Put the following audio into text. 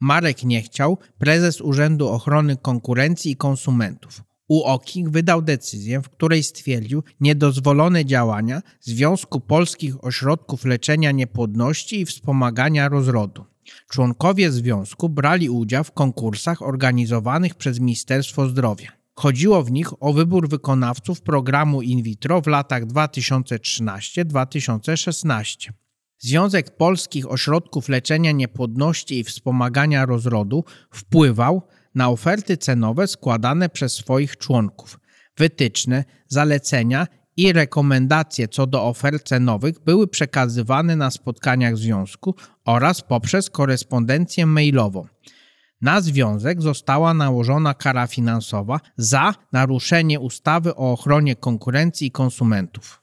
Marek Niechciał, prezes Urzędu Ochrony Konkurencji i Konsumentów. UOKiK wydał decyzję, w której stwierdził niedozwolone działania Związku Polskich Ośrodków Leczenia Niepłodności i Wspomagania Rozrodu. Członkowie związku brali udział w konkursach organizowanych przez Ministerstwo Zdrowia. Chodziło w nich o wybór wykonawców programu in vitro w latach 2013-2016. Związek Polskich Ośrodków Leczenia Niepłodności i Wspomagania Rozrodu wpływał na oferty cenowe składane przez swoich członków. Wytyczne, zalecenia i rekomendacje co do ofert cenowych były przekazywane na spotkaniach związku oraz poprzez korespondencję mailową. Na związek została nałożona kara finansowa za naruszenie ustawy o ochronie konkurencji i konsumentów.